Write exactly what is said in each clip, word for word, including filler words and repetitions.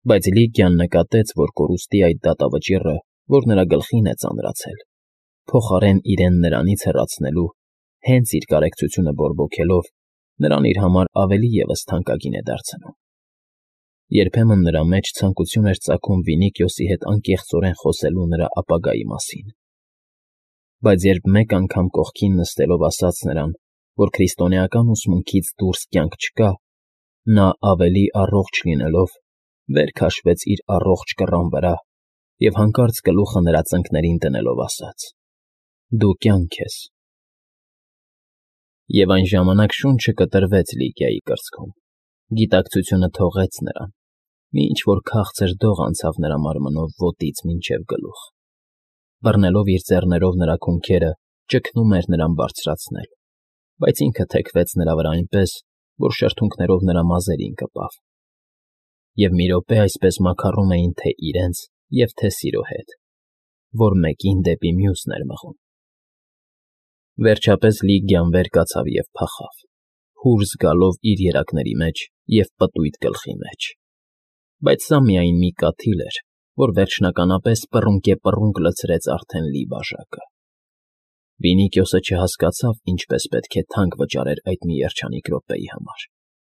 Բայց Լիգիան նկատեց, որ կորուստի այդ դատավճիռը, որ նրա գլխին է ծանրացել, փոխարեն իրեն նրանից հեռացնելու, հենց իր կարեկցությունը բորբոքելով, նրան իր համար ավելի ևս թանկագին է դարձնում։ Երբեմն նրա մեջ ցանկություն էր ծագում Վինիքիոսի հետ անկեղծորեն խոսելու նրա ապագայի մասին։ Բայց երբ մեկ անգամ կողքին նստելով ասաց նրան, որ քրիստոնեական ուսմունքից դուրս կյանք չկա, նա ավելի առողջ լինելով, վեր քաշվեց իր առողջ կռան վրա և հանկարծ գլուխը նրա ծնկներին դնելով ասաց. «Դու կյանք ես»։ Եվ այն ժամանակ շունչը կտրվեց Լիգիայի կրծքում, գիտակցությունը թողեց նրան, մի ինչ֊որ քաղցր դող անցավ նրա մարմնով ոտից մինչև գլուխ։ Բռնելով իր ձեռներով նրա քունքերը, ճգնում էր նրան բարձրացնել, բայց ինքը թեքվեց նրա վրա այնպես, որ շրթունքներով նրա մազերին կպավ։ Եվ մի րոպե այսպես մաքառում էին թե իրենց և թե սիրո հետ, որ մեկին դեպի մյուսն էր մղում։ Վերջապես Լիգիան վեր կացավ և փախավ, հուր զգալով իր երակների մեջ և պտույտ գլխի մեջ։ Բայց սա միայն մի կաթիլ էր, որ վերջնականապես պռունկեպռունկ լցրեց արդեն լի բաժակը։ Վինիքիոսը չհասկացավ ինչպես պետք է թանկ վճարեր այդ մի երջանիկ րոպեի համար։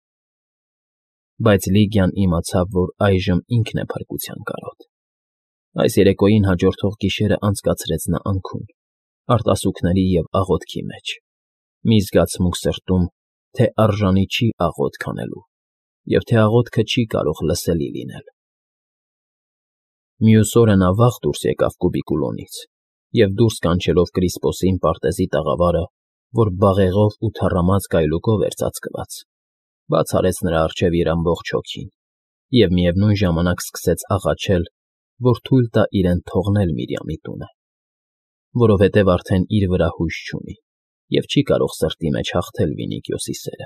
Բայց Լիգիան իմացավ, որ այժմ ինքն է փրկության կարոտ։ Այս երեկոյին հաջորդող գիշերը անցկացրեց նա անքուն, արտասուքների և աղոթքի մեջ, մի զգացմունք սրտում, թե արժանի չի աղոթք անելու և թե աղոթքը չի կարող լսելի լինել։ Մյուս օրը նա վաղ դուրս եկավ Կուբիկուլոնից և, դուրս կանչելով Կրիսպոսին պարտեզի տաղավարը, որ բաղեղով ու թառամած գայլուկով էր ծածկված, բաց արեց նրա առջև իր ամբողջ հոգին և միևնույն ժամանակ սկսեց աղաչել, որ թույլ տա իրեն թողնել Միրիամի տունը, որովհետև արդեն իր վրա հույս չունի և չի կարող սրտի մեջ հաղթել Վինիքիոսի սերը։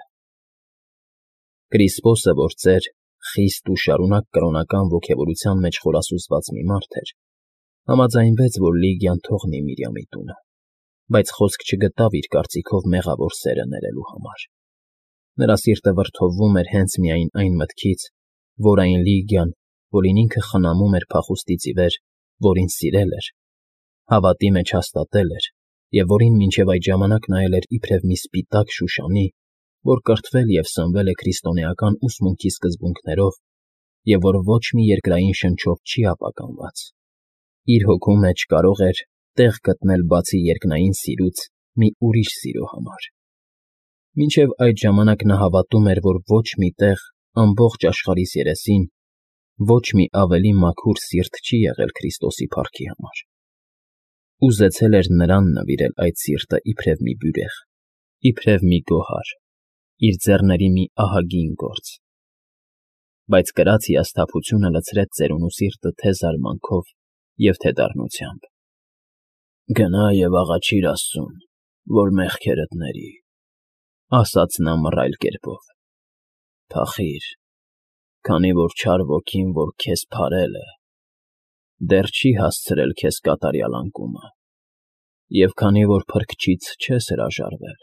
Կրիսպոսը, որ ծեր, խիստ ու շարունակ կրոնական ոգևորության մեջ խորասուզված մի մարդ էր, համաձայնվեց, որ Լիգիան թողնի Միրիամի տունը, բայց խոսք չգտավ իր կարծիքով մեղավոր սերը ներելու համար։ Նրա սիրտը վրդովվում էր հենց միայն այն մտքից, որ այն Լիգիան, որին ինքը խնամում էր փախուստից ի վեր, որին սիրել էր, հավատի մեջ հաստատել էր և որին մինչև այդ ժամանակ նայել էր իբրև մի սպիտակ շուշանի, որ կրթվել և սնվել է քրիստոնեական ուսմունքի սկզբունքներով և որ ոչ մի երկրային շնչով չի ապականված, իր հոգու մեջ կարող էր տեղ գտնել բացի երկնային սիրուց մի ուրիշ սիրո համար։ Մինչև այդ ժամանակ նա հավատում էր, որ ոչ մի տեղ, ամբողջ աշխարհիս երեսին, ոչ մի ավելի մաքուր սիրտ չի եղել Քրիստոսի փառքի համար։ Ուզեցել էր նրան նվիրել այդ սիրտը իբրև մի բյուրեղ, իբրև մի գոհար, իր ձեռների մի ահագին գործ։ Բայց կրած հիասթափությունը լցրեց ծերունու սիրտը թե զարմանքով և թե դառնությամբ։ «Գնա և աղաչիր Աստծուն, որ մեղքերդ ների», ասաց նա մռայլ կերպով։ «Փախիր, քանի որ չար ոգին, որ քեզ փարել է, դեռ չի հասցրել քեզ կատարյալ անկումը, և քանի որ Փրկչից չես հրաժարվել։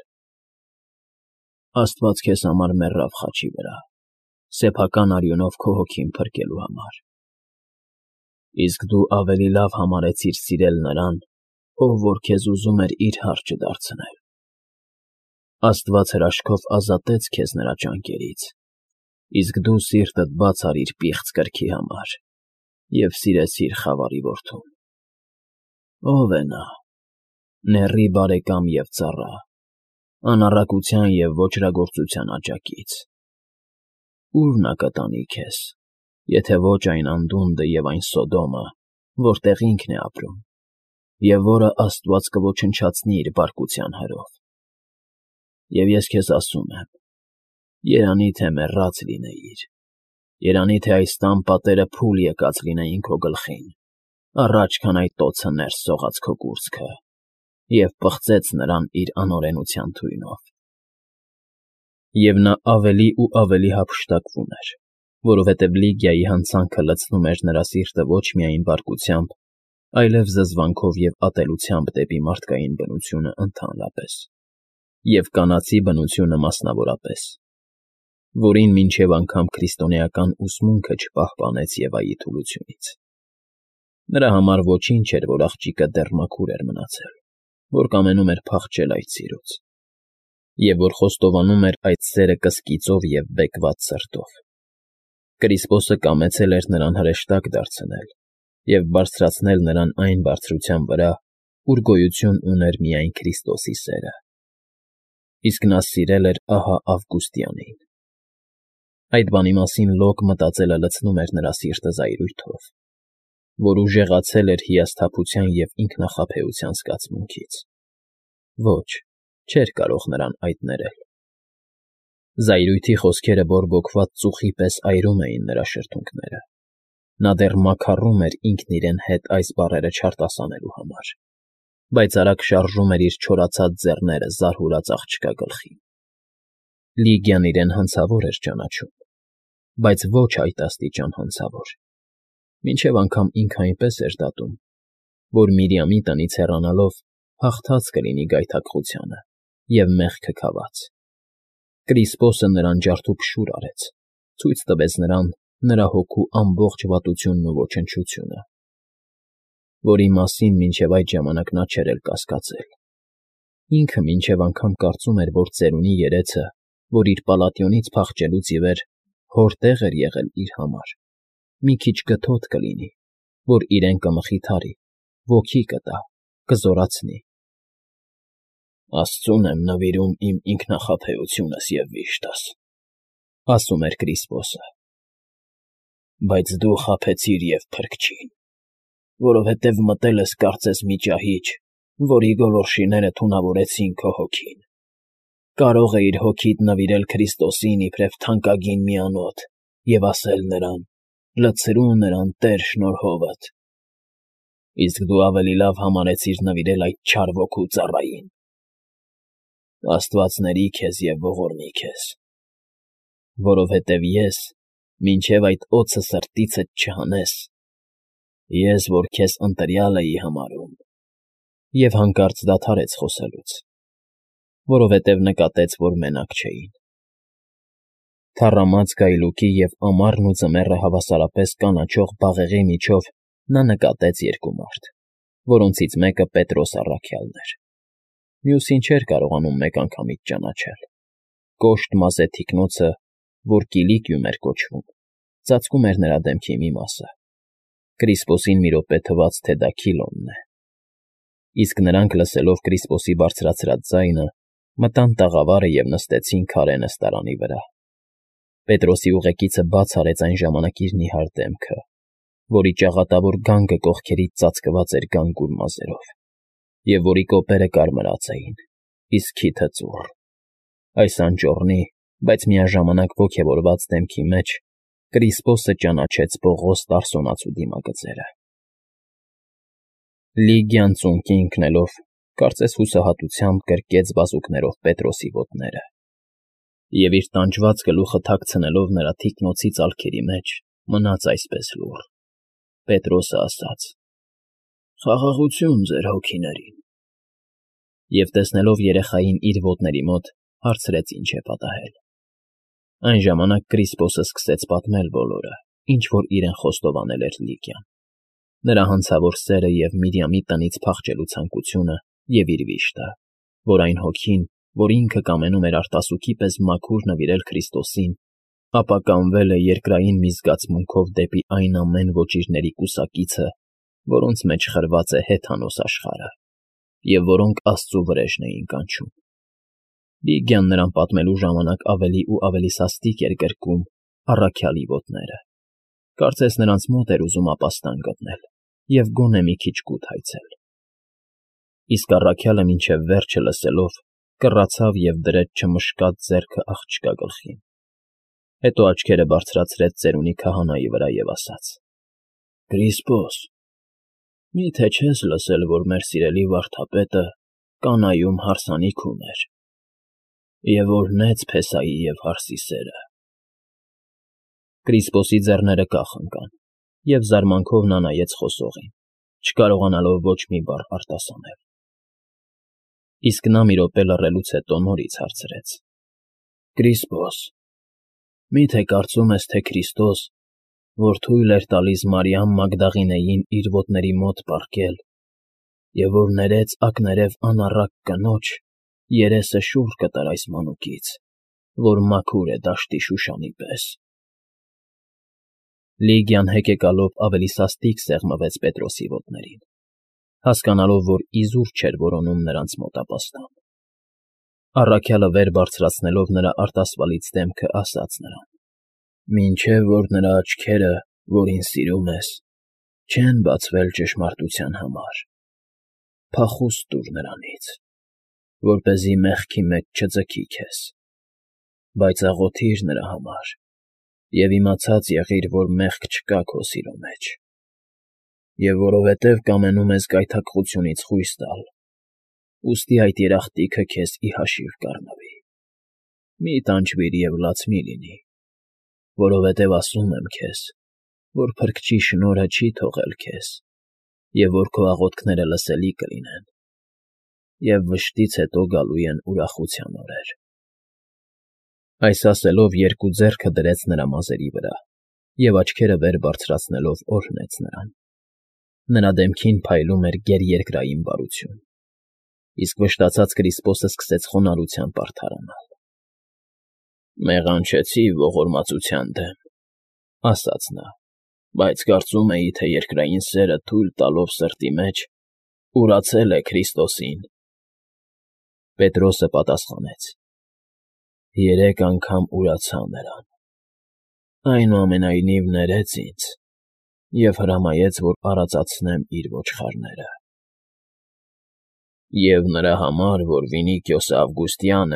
Աստված քեզ համար մեռավ խաչի վրա, սեփական արյունով քո հոգին փրկելու համար։ Իսկ դու ավելի լավ համարեցիր սիրել նրան, ով որ քեզ ուզում էր իր հարճը դարձնել։ Աստված հրաշքով ազատեց քեզ նրա ճանկերից, իսկ դու սիրտդ բաց արիր պիղծ կրքի համար և սիրեցիր խավարի որդուն։ Ո՞վ է նա, նեռի բարեկամ և ծառա, անառակության և ոճրագործության աջակից։ Ո՞ւր նա կտանի քեզ, եթե ոչ այն անդունդը և այն Սոդոմը, որտեղ ինքն է ապրում, և որը Աստված կոչնչացնի իր բարկության հրով։ Եվ ես քեզ ասում եմ. երանի թե մեռած լինեիր, երանի թե այս տան պատերը փուլ եկած լինեին քո գլխին, առաջ քան այդ տոցը ներս սողաց քո կուրծքը և պղծեց նրան իր անօրենության թույնով»։ Եվ նա ավելի ու ավելի հափշտակվում էր, որովհետև Լիգիայի հանցանքը լցնում էր նրա սիրտը ոչ միայն բարկությամբ, այլև զզվանքով և ատելությամբ դեպի մարդկային բնությունը ընդհանրապես և կանացի բնությունը մասնավորապես։ որին մինչև անգամ քրիստոնեական ուսմունքը չպահպանեց Եվայի թուլությունից։ Նրա համար ոչինչ էր, որ աղջիկը դեռ մաքուր էր մնացել, որ կամենում էր փախչել այդ սիրուց, և որ խոստովանում էր այդ սերը կսկիծով և բեկված սրտով։ Կրիսպոսը կամեցել էր նրան հրեշտակ դարձնել և բարձրացնել նրան այն բարձրության վրա, ուր գոյություն ուներ միայն Քրիստոսի սերը։ Իսկ նա սիրել էր ահա Ավգուստիանին։ Այդ բանի մասին լոկ մտածելը լցնում էր նրա սիրտը զայրույթով, որ ուժեղացել էր հիասթափության և ինքնախաբեության զգացմունքից։ Ոչ, չէր կարող նրան այդ ներել։ Զայրույթի խոսքերը բորբոքված ծուխի պես այրում էին նրա շրթունքները։ Նա դեռ մաքառում էր ինքն իրեն հետ այս բառերը չարտասանելու համար, բայց արագ շարժում էր իր չորացած ձեռները զարհուրած աղջկա գլխին։ Լիգիան իրեն հանցավոր էր ճանաչում, բայց ոչ այդ աստիճան հանցավոր, մինչև անգամ ինքը այնպես էր դատում, որ Միրիամի տնից հեռանալով հաղթած կլինի գայթակղությանը և մեղքը քաված։ Կրիսպոսը նրան ջարդուփշուր արեց, ցույց տվեց նրան նրա հոգու ամբողջ վատությունն ու ոչնչությունը, որի մասին մինչև այդ ժամանակ նա չէր էլ կասկածել։ Ինքը մինչև անգամ կարծում էր, որ ծերունի երեցը, որ իր պալատիոնից փախչելուց ի վեր հորտեղ էր եղել իր համար, մի քիչ կթոթ կլինի, որ իրեն կմխիթարի, ոգի կտա, կզորացնի։ «Աստծուն եմ նվիրում իմ ինքնախաբեությունս և վիշտս,֊ ասում էր Կրիսպոսը,֊ բայց դու խաբեցիր և փրկչին, որովհետև մտել ես կարծես մի ճահիճ, որի գոլորշիները թունավորեցին քո հոգին։ Կարող էիր հոգիդ նվիրել Քրիստոսին իբրև թանկագին մի անոթ և ասել նրան. «Լցրու նրան, Տեր, շնորհովդ», իսկ դու ավելի լավ համարեցիր նվիրել այդ չար ոգու ծառային։ Աստված ների քեզ և ողորմի քեզ, որովհետև ես, մինչև այդ օձը սրտիցդ չհանես, ես, որ քեզ ընտրյալ էի համարում… Եվ հանկարծ դադարեց խոսելուց, որովհետև նկատեց, որ մենակ չէին։ Թառամած գայլուկի և ամառն ու ձմեռը հավասարապես կանաչող բաղեղի միջով նա նկատեց երկու մարդ, որոնցից մեկը Պետրոս առաքյալն էր։ Մյուսին չէր կարողանում մեկ անգամից ճանաչել։ Կոշտ մազե թիկնոցը, որ Կիլիկիում էր կոչվում, ծածկում էր նրա դեմքի մի մասը։ Կրիսպոսին մի րոպե թվաց, թե դա Քիլոնն է։ Իսկ նրանք, լսելով Կրիսպոսի բարձրացրած ձայնը, մտան տաղավարը և նստեցին քարե նստարանի վրա։ Պետրոսի ուղեկիցը բաց արեց այն ժամանակ իր նիհար դեմքը, որի ճաղատավոր գանգը կողքերից ծածկված էր գանգուր մազերով, և որի կոպերը կարմրած էին, իսկ քիթը ծուռ։ Այս անճոռնի, բայց միաժամանակ ոգևորված դեմքի մեջ Կրիսպոսը ճանաչեց Պողոս Տարսոնացու դիմագծերը։ Լիգիան ծունկի ընկնելով, կարծես հուսահատությամբ գրկեց բազուկներով Պետրոսի ոտները և իր տանջված գլուխը թաքցնելով նրա թիկնոցի ծալքերի մեջ, մնաց այսպես լուռ։ Պետրոսը ասաց. «Խաղաղություն ձեր հոգիներին», և տեսնելով երեխային իր ոտների մոտ, հարցրեց ինչ է պատահել։ Այն ժամանակ Կրիսպոսը սկսեց պատմել բոլորը, ինչ որ իրեն խոստովանել էր Լիգիան, նրա հանցավոր սերը և Միրիամի տնից փախչելու ցանկությունը և իր վիշտը, որ այն հոգին, որ ինքը կամենում էր արտասուքի պես մաքուր նվիրել Քրիստոսին, ապականվել է երկրային մի զգացմունքով դեպի այն ամեն ոճիրների կուսակիցը, որոնց մեջ խրված է հեթանոս աշխարհը, և որոնք Աստծու վրեժն էին կանչում։ Լիգիան նրան պատմելու ժամանակ ավելի ու ավելի սաստիկ էր գրկում առաքյալի ոտները, կարծես նրանց մոտ էր ուզում ապաստան գտնել և գոնե մի քիչ կուտ հայցել։ Իսկ առաքյալը մինչև վերջը լսելով, կռացավ և դրեց չմշկած ձեռքը աղջկա գլխին։ Հետո աչքերը բարձրացրեց ծերունի քահանայի վրա և ասաց. «Կրիսպոս, մի՞թե չես լսել, որ մեր սիրելի վարդապետը Կանայում հարսանիք ուներ, և որ նեց Փեսայի և հարսի սերը»։ Կրիսպոսի ձեռները կախ ընկան, և զարմանքով նա նայեց խոսողին, չկարողանալով ոչ մի բառ արտասանել։ Իսկ նա մի րոպե լռելուց հետո նորից հարցրեց. «Կրիսպոս, Միթե կարծում ես, թե Քրիստոս, որ թույլ էր տալիս Մարիամ Մագդաղինեին իր ոտների մոտ պառկել, և որ ներեց ակներև անառակ կնոջ, երեսը շուռ կտար այս մանուկից, որ մաքուր է դաշտի Շուշանի պես… Լիգիան հեկեկալով ավելի սաստիկ սեղմվեց Պետրոսի ոտներին, հասկանալով, որ իզուր չէր որոնում նրանց մոտապաստամ. առաքյալը վեր բարձրացնելով նրա արտասվալից դեմքը, ասաց նրան. «Մինչև որ նրա աչքերը, որ ինձ սիրում ես, չեն բացվել ճշմարտության համար, փախուստ տուր նրանից, որպեսզի մեղքի մեջ չձգի քեզ, բայց աղոթի՛ր նրա համար և իմացած եղիր, որ մեղք չկա քո սիրո մեջ, և որովհետև կամենում ես գայթակղությունից խույս տալ, ուստի այդ երախտիքը քեզ ի հաշիվ կառնվի… Մի՛ տանջվիր և լաց մի՛ լինի, որովհետև ասում եմ քեզ, որ Փրկչի շնորհը չի թողել քեզ և որ քո աղոթքները լսելի կլինեն, և վշտից հետո գալու են ուրախության օրեր»։ Այս ասելով երկու ձեռքը դրեց նրա մազերի վրա և աչքերը վեր բարձրացնելով օրհնեց նրան. նրա դեմքին փայլում էր գերերկրային բարություն, իսկ վշտացած Կրիսպոսը սկսեց խոնարհությամբ արդարանալ. «Մեղանչեցի ողորմածության դեմ,֊ ասաց նա,֊ բայց կարծում էի, թե երկրային սերը թույլ տալով սրտի մեջ ուրացել է Քրիստոսին»։ Պետրոսը պատասխանեց. «Երեք անգամ ուրացա նրան, այնուամենայնիվ ներեց ինձ և հրամայեց, որ արածացնեմ իր ոչխարները։ Եվ նրա համար, որ Վինիկիոս Ավգուստյան է,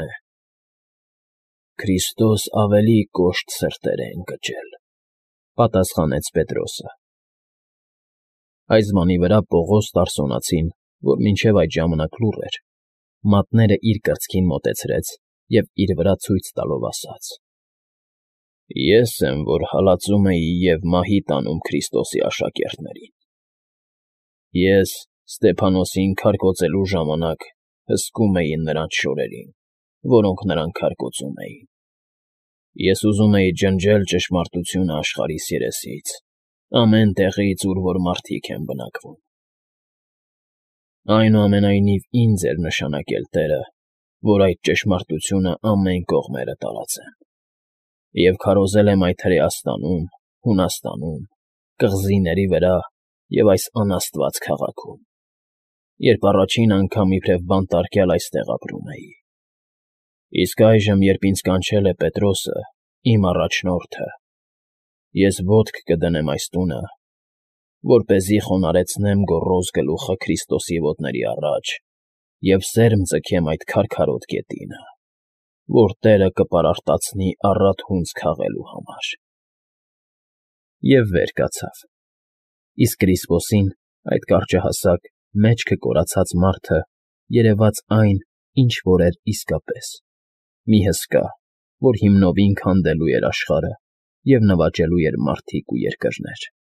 Քրիստոս ավելի կոշտ սրտեր է ընկճել,֊ պատասխանեց Պետրոսը։ Այս բանի վրա Պողոս Տարսոնացին, որ մինչև այդ ժամանակ լուռ էր, մատները իր կրծքին մոտեցրեց և իր վրա ցույց տալով ասաց. «Ես եմ, որ հալածում էի և մահի տանում Քրիստոսի աշակերտներին։ Ես Ստեփանոսին քարկոծելու ժամանակ հսկում էի նրանց շորերին, որոնք նրան քարկոծում էին։ Ես ուզում էի ջնջել ճշմարտությունը աշխարհիս երեսից, ամեն տեղից, ուր որ մարդիկ են բնակվում։ Այնուամենայնիվ ինձ էր նշանակել Տերը, որ այդ ճշմարտությունը ամեն կողմերը տարածեմ, և քարոզել եմ այդ Հրեաստանում, Հունաստանում, կղզիների վրա և այս անաստված քաղաքում, երբ առաջին անգամ իբրև բանտարկյալ այստեղ ապրում էի։ Իսկ այժմ, երբ ինձ կանչել է Պետրոսը, իմ առաջնորդը, ես ոտք կդնեմ այս տունը, որպեսզի խոնարհեցնեմ գոռոզ գլուխը Քրիստոսի ոտների առաջ և սերմ ձգեմ այդ քարքարոտ գետինը, որ Տերը կպարարտացնի առատ հունձ քաղելու համար»։ Եվ վեր կացավ։ Իսկ Կրիսպոսին, այդ կարճահասակ, մեջքը կորացած մարդը, երևաց այն, ինչ որ էր իսկապես՝ մի հսկա, որ հիմնովին քանդելու էր աշխարհը և նվաճելու էր մարդիկ ու երկրներ։